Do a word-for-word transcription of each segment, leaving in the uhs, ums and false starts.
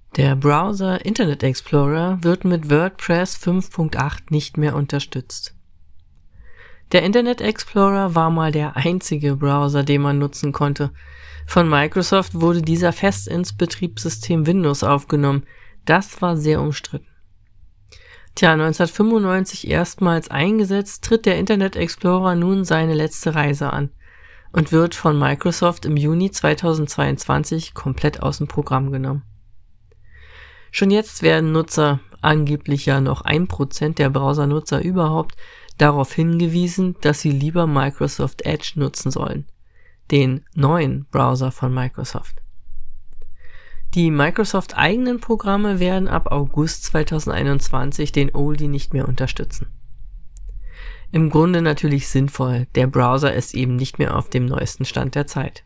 Der Browser Internet Explorer wird mit WordPress fünf Punkt acht nicht mehr unterstützt. Der Internet Explorer war mal der einzige Browser, den man nutzen konnte. Von Microsoft wurde dieser fest ins Betriebssystem Windows aufgenommen. Das war sehr umstritten. Tja, neunzehnhundertfünfundneunzig erstmals eingesetzt, tritt der Internet Explorer nun seine letzte Reise an und wird von Microsoft im Juni zweitausendzweiundzwanzig komplett aus dem Programm genommen. Schon jetzt werden Nutzer, angeblich ja noch ein Prozent der Browsernutzer überhaupt, darauf hingewiesen, dass sie lieber Microsoft Edge nutzen sollen, den neuen Browser von Microsoft. Die Microsoft-eigenen Programme werden ab August zweitausendeinundzwanzig den Oldie nicht mehr unterstützen. Im Grunde natürlich sinnvoll, der Browser ist eben nicht mehr auf dem neuesten Stand der Zeit.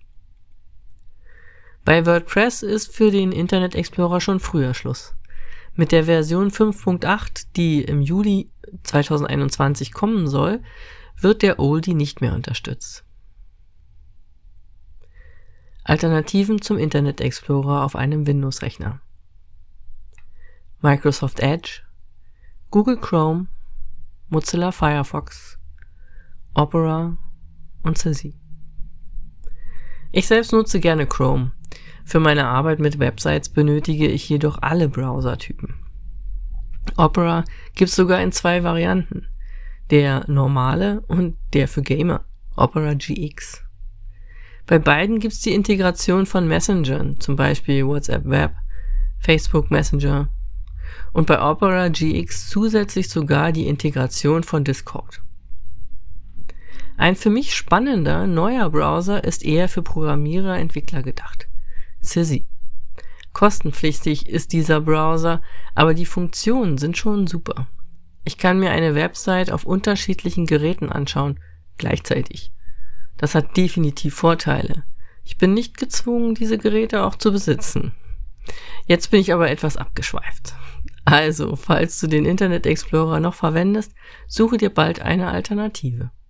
Bei WordPress ist für den Internet Explorer schon früher Schluss. Mit der Version fünf Punkt acht, die im Juli zweitausendeinundzwanzig kommen soll, wird der Oldie nicht mehr unterstützt. Alternativen zum Internet Explorer auf einem Windows-Rechner: Microsoft Edge, Google Chrome, Mozilla Firefox, Opera und Sisi. Ich selbst nutze gerne Chrome. Für meine Arbeit mit Websites benötige ich jedoch alle Browsertypen. Opera gibt es sogar in zwei Varianten, der normale und der für Gamer, Opera G X. Bei beiden gibt es die Integration von Messengern, zum Beispiel WhatsApp Web, Facebook Messenger, und bei Opera G X zusätzlich sogar die Integration von Discord. Ein für mich spannender neuer Browser ist eher für Programmierer, Entwickler gedacht: Sisi. Kostenpflichtig ist dieser Browser, aber die Funktionen sind schon super. Ich kann mir eine Website auf unterschiedlichen Geräten anschauen, gleichzeitig. Das hat definitiv Vorteile. Ich bin nicht gezwungen, diese Geräte auch zu besitzen. Jetzt bin ich aber etwas abgeschweift. Also, falls du den Internet Explorer noch verwendest, suche dir bald eine Alternative.